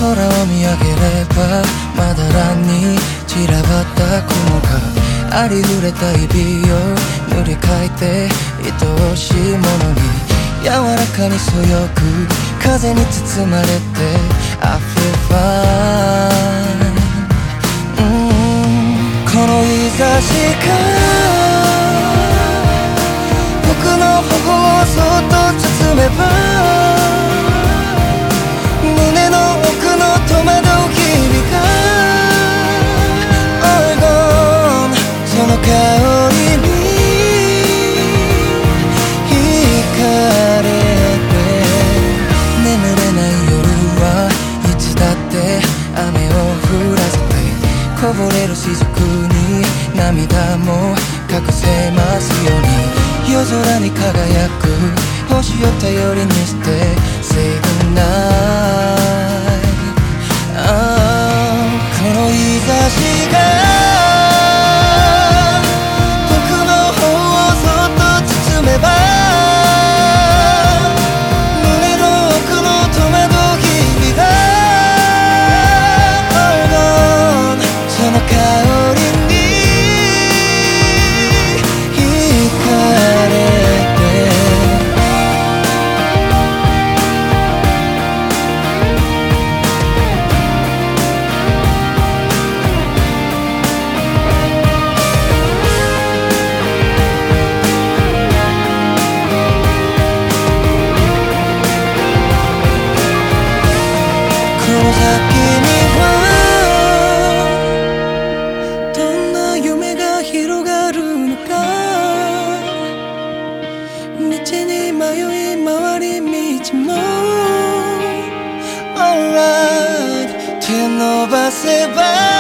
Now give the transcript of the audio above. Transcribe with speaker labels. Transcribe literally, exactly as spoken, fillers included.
Speaker 1: 空を見上げればまだらに散らばった雲がありふれた日々を塗り替えて愛おしいものに柔らかにそよぐ風に包まれて I feel fine、うん、この日差しが僕の頬をそっと包めば胸の奥の戸惑う日々が All gone その香りに惹かれて眠れない夜はいつだって雨を降らせてこぼれる雫に涙も隠せますように夜空に輝く星を頼りにして Say goodnight、ああ、この日差しが僕の頬をそっと包めば胸の奥の戸惑う日々が All gone その香りに惹かれこの先にはどんな夢が広がるのか道に迷い回り道も Alright 手伸ばせば